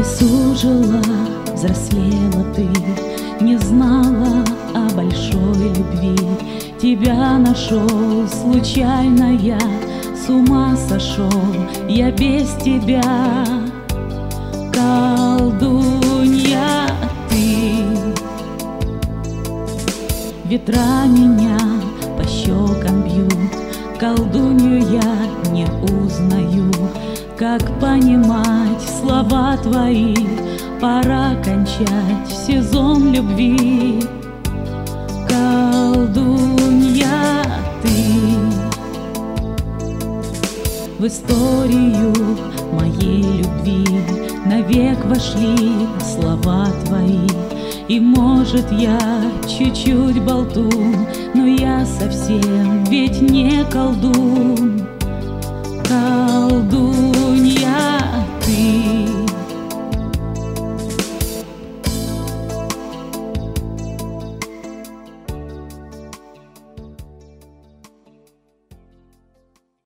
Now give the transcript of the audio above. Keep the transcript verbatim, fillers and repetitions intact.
лесу жила, взрослела ты, не знала о большой любви. Тебя нашел случайно я, с ума сошел я без тебя. Колдунья ты, ветра меня по щекам бьют, колдунью я не узнаю. Как понимать слова твои, пора кончать сезон любви. Колдунья ты, в историю моей любви навек вошли слова твои. И может я чуть-чуть болтун, но я совсем ведь не колдун. Колдун